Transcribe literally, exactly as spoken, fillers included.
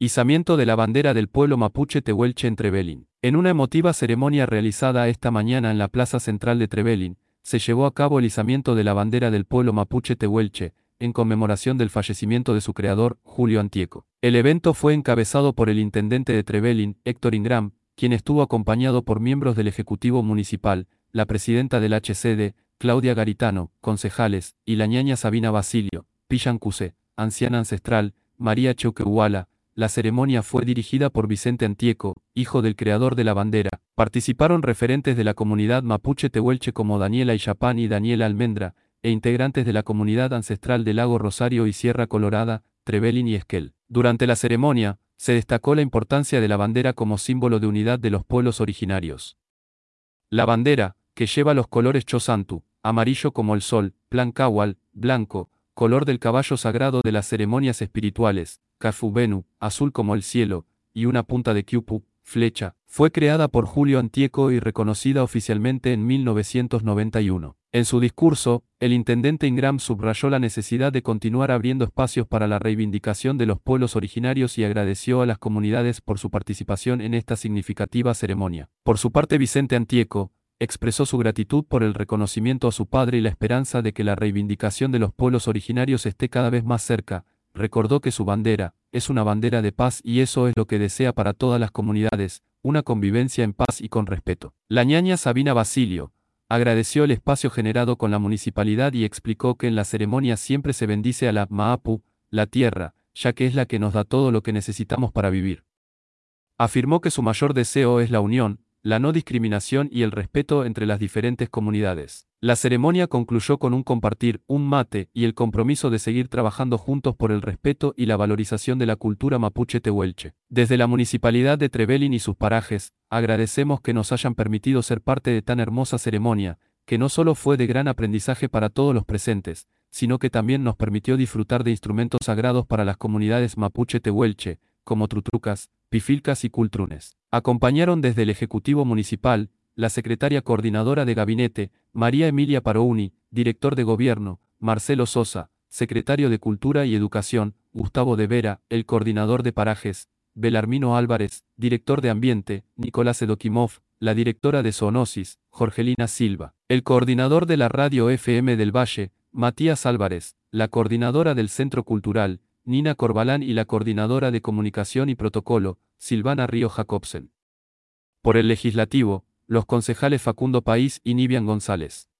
Izamiento de la bandera del pueblo mapuche tehuelche en Trevelin. En una emotiva ceremonia realizada esta mañana en la plaza central de Trevelin, se llevó a cabo el izamiento de la bandera del pueblo mapuche tehuelche, en conmemoración del fallecimiento de su creador, Julio Antieco. El evento fue encabezado por el intendente de Trevelin, Héctor Ingram, quien estuvo acompañado por miembros del Ejecutivo Municipal, la presidenta del H C D, Claudia Garitano, concejales, y la ñaña Sabina Basilio, Pillan Cusé, anciana ancestral, María Cheuquehuala. La ceremonia fue dirigida por Vicente Antieco, hijo del creador de la bandera. Participaron referentes de la comunidad mapuche tehuelche como Daniela Ixapán y Daniela Almendra, e integrantes de la comunidad ancestral de Lago Rosario y Sierra Colorada, Trevelin y Esquel. Durante la ceremonia, se destacó la importancia de la bandera como símbolo de unidad de los pueblos originarios. La bandera, que lleva los colores Chosantu, amarillo como el sol, Tlancáhuatl, blanco, color del caballo sagrado de las ceremonias espirituales, Cafubenu, azul como el cielo, y una punta de Quiupu, flecha, fue creada por Julio Antieco y reconocida oficialmente en mil novecientos noventa y uno. En su discurso, el intendente Ingram subrayó la necesidad de continuar abriendo espacios para la reivindicación de los pueblos originarios y agradeció a las comunidades por su participación en esta significativa ceremonia. Por su parte, Vicente Antieco expresó su gratitud por el reconocimiento a su padre y la esperanza de que la reivindicación de los pueblos originarios esté cada vez más cerca. Recordó que su bandera es una bandera de paz y eso es lo que desea para todas las comunidades, una convivencia en paz y con respeto. La ñaña Sabina Basilio agradeció el espacio generado con la municipalidad y explicó que en la ceremonia siempre se bendice a la Maapu, la tierra, ya que es la que nos da todo lo que necesitamos para vivir. Afirmó que su mayor deseo es la unión, la no discriminación y el respeto entre las diferentes comunidades. La ceremonia concluyó con un compartir, un mate y el compromiso de seguir trabajando juntos por el respeto y la valorización de la cultura mapuche tehuelche. Desde la Municipalidad de Trevelin y sus parajes, agradecemos que nos hayan permitido ser parte de tan hermosa ceremonia, que no solo fue de gran aprendizaje para todos los presentes, sino que también nos permitió disfrutar de instrumentos sagrados para las comunidades mapuche tehuelche, como trutrucas, pifilcas y cultrunes. Acompañaron desde el Ejecutivo Municipal, la secretaria coordinadora de gabinete, María Emilia Parouni, director de gobierno, Marcelo Sosa, secretario de Cultura y Educación, Gustavo de Vera, el coordinador de parajes, Belarmino Álvarez, director de ambiente, Nicolás Edokimov, la directora de zoonosis, Jorgelina Silva, el coordinador de la radio F M del Valle, Matías Álvarez, la coordinadora del Centro Cultural, Nina Corbalán y la coordinadora de Comunicación y Protocolo, Silvana Río Jacobsen. Por el Legislativo, los concejales Facundo País y Nivian González.